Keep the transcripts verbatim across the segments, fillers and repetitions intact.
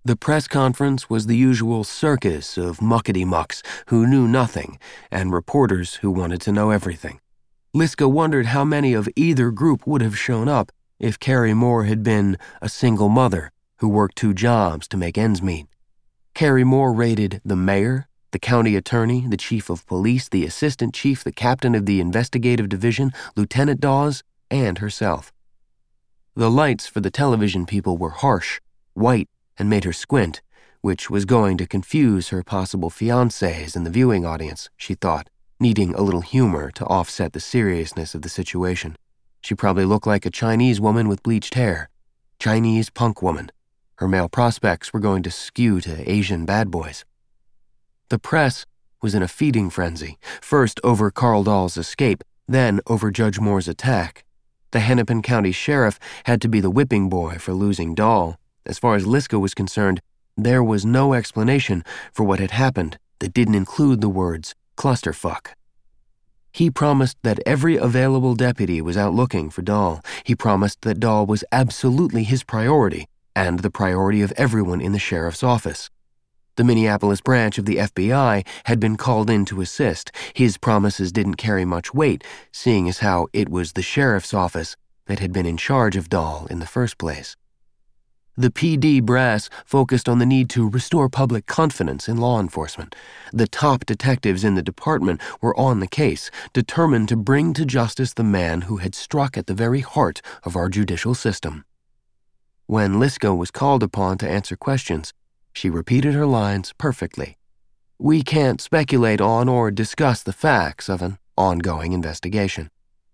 The press conference was the usual circus of muckety-mucks who knew nothing and reporters who wanted to know everything. Liska wondered how many of either group would have shown up if Carrie Moore had been a single mother who worked two jobs to make ends meet. Carrie Moore rated the mayor, the county attorney, the chief of police, the assistant chief, the captain of the investigative division, Lieutenant Dawes, and herself. The lights for the television people were harsh, white, and made her squint, which was going to confuse her possible fiancés in the viewing audience, she thought, needing a little humor to offset the seriousness of the situation. She probably looked like a Chinese woman with bleached hair. Chinese punk woman. Her male prospects were going to skew to Asian bad boys. The press was in a feeding frenzy, first over Carl Dahl's escape, then over Judge Moore's attack. The Hennepin County Sheriff had to be the whipping boy for losing Dahl. As far as Liska was concerned, there was no explanation for what had happened that didn't include the words clusterfuck. He promised that every available deputy was out looking for Dahl. He promised that Dahl was absolutely his priority and the priority of everyone in the sheriff's office. The Minneapolis branch of the F B I had been called in to assist. His promises didn't carry much weight, seeing as how it was the sheriff's office that had been in charge of Dahl in the first place. The P D brass focused on the need to restore public confidence in law enforcement. The top detectives in the department were on the case, determined to bring to justice the man who had struck at the very heart of our judicial system. When Liska was called upon to answer questions, she repeated her lines perfectly. We can't speculate on or discuss the facts of an ongoing investigation.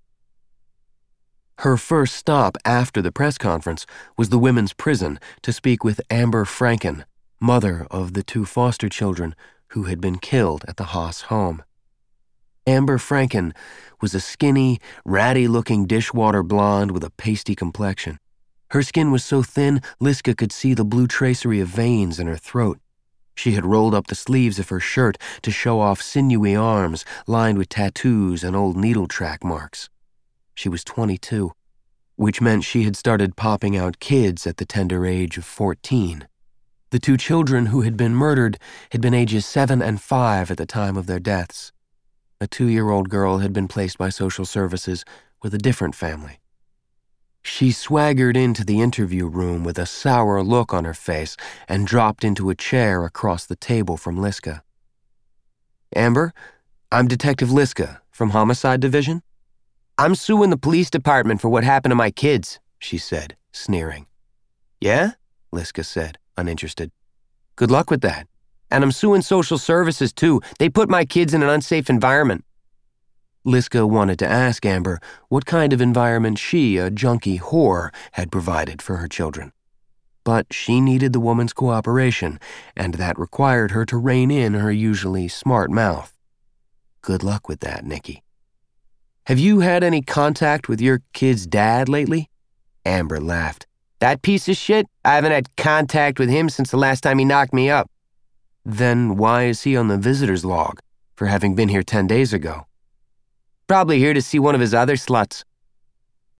Her first stop after the press conference was the women's prison to speak with Amber Franken, mother of the two foster children who had been killed at the Haas home. Amber Franken was a skinny, ratty-looking dishwater blonde with a pasty complexion. Her skin was so thin, Liska could see the blue tracery of veins in her throat. She had rolled up the sleeves of her shirt to show off sinewy arms lined with tattoos and old needle track marks. She was twenty-two, which meant she had started popping out kids at the tender age of fourteen. The two children who had been murdered had been ages seven and five at the time of their deaths. A two-year-old girl had been placed by social services with a different family. She swaggered into the interview room with a sour look on her face and dropped into a chair across the table from Liska. Amber, I'm Detective Liska from Homicide Division. I'm suing the police department for what happened to my kids, she said, sneering. Yeah? Liska said, uninterested. Good luck with that. And I'm suing social services, too. They put my kids in an unsafe environment. Liska wanted to ask Amber what kind of environment she, a junkie whore, had provided for her children. But she needed the woman's cooperation, and that required her to rein in her usually smart mouth. Good luck with that, Nikki. Have you had any contact with your kid's dad lately? Amber laughed. That piece of shit? I haven't had contact with him since the last time he knocked me up. Then why is he on the visitor's log for having been here ten days ago? Probably here to see one of his other sluts.